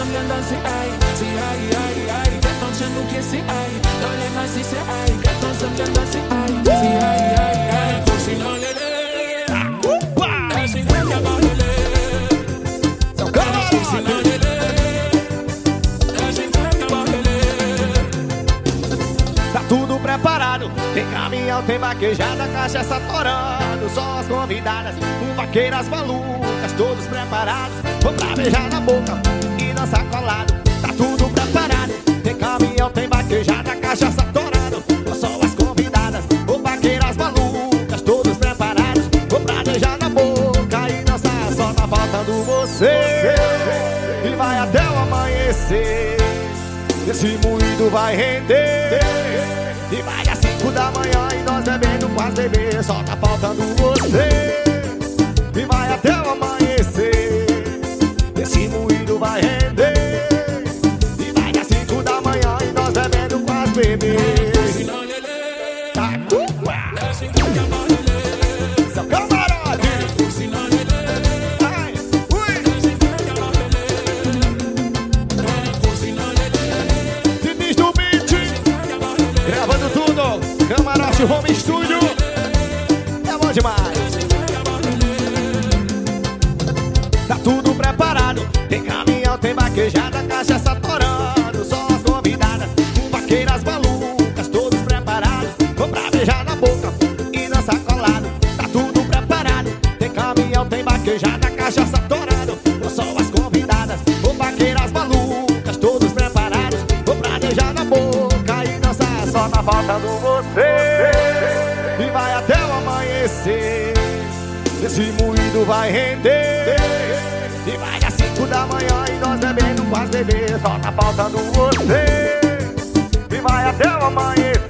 sognando assim, ai, se ai, ai, ai, que tão achando que esse ai, não é mais se ai, que tão sognando assim, ai, se ai, ai, ai, por si não lele, é assim que eu vou lele, por si não lele, é assim que eu vou lele. Tá tudo preparado, tem caminhão, tem vaquejada, cachaça torando, só as convidadas, com vaqueiras malucas, todos preparados, vão pra beijar na boca e dançar colado. Tá tudo preparado, tem caminhão, tem vaquejada, cachaça torando, só as convidadas, com vaqueiras malucas, todos preparados, vão pra beijar na boca e dançar, só tá faltando você, e vai até o amanhecer. Esse moído vai render, e vai às 5 da manhã e nós bebendo quase beber. Só tá faltando você, e vai até o amanhecer. Esse moído vai render, e vai às 5 da manhã e nós bebendo quase beber. Tá seu camarote, ai, ui. Diniz do beat, gravando tudo, Camarote Home Studio. É bom demais. Tá tudo preparado, tem caminhão, tem vaquejada, cachaça torando, só as convidadas, com vaqueiras malucas, todos preparados, vão pra beijar na boca e dançar colado. Tá tudo preparado, tem caminhão, tem vaquejada, cachaça torando, só as convidadas, com vaqueiras malucas, todos preparados, vão pra beijar na boca e dançar, só tá faltando você, e vai até o amanhecer. Esse moído vai render, e vai às 5 da manhã e nós bebendo quase beber. Só tá faltando você, e vai até o amanhecer.